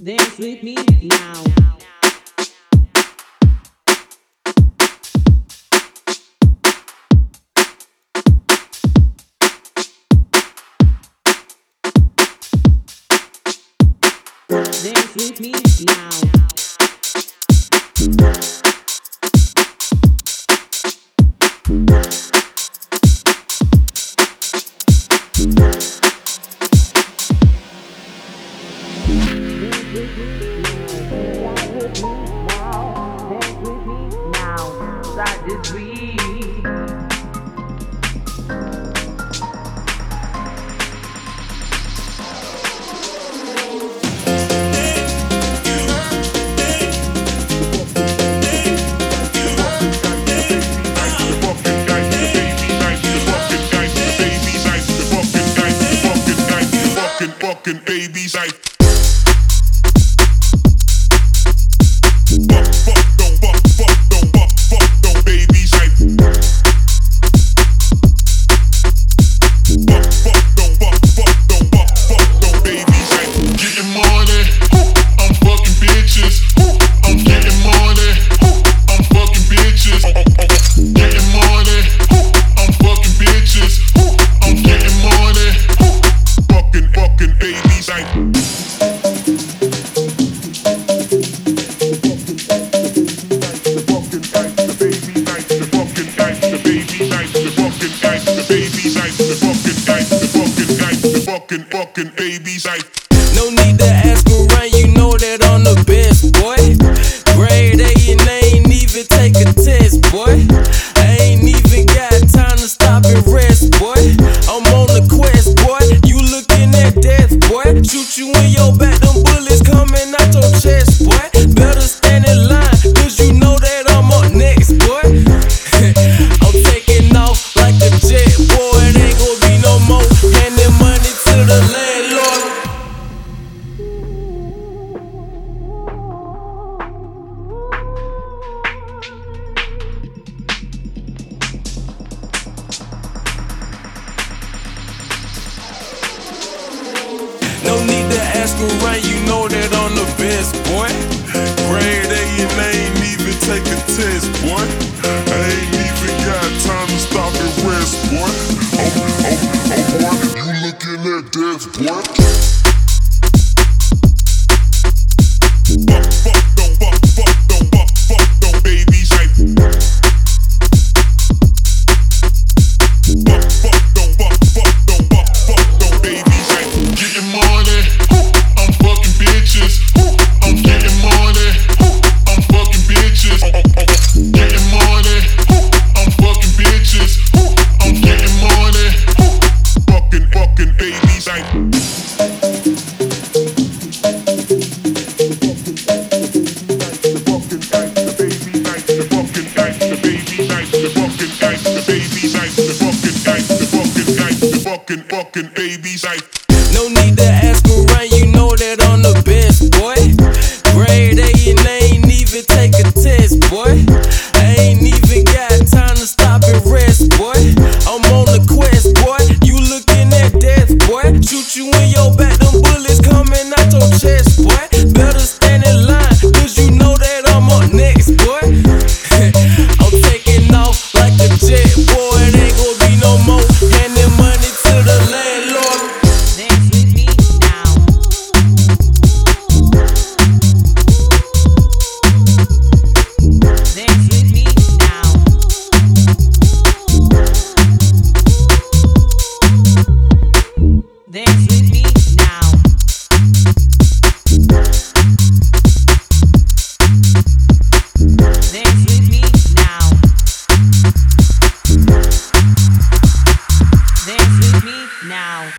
Dance with me now. Dance with me now. Start this week. Fucking babies, I fucking babies, no need to ask around, you know that I'm the best, boy. Grade A and I ain't even take a test, boy. I ain't even got time to stop and rest, boy. I'm on the quest, boy. You looking at death, boy. Shoot you in your back, them bullets coming out your chest, boy. Better stand in line, cause you know that I'm up next, boy. I'm taking off like a jet, boy. It ain't gonna be no more handing money to the landlord. No need to ask around, you know that I'm the best, boy. Grade A and I ain't even take a test, boy. I ain't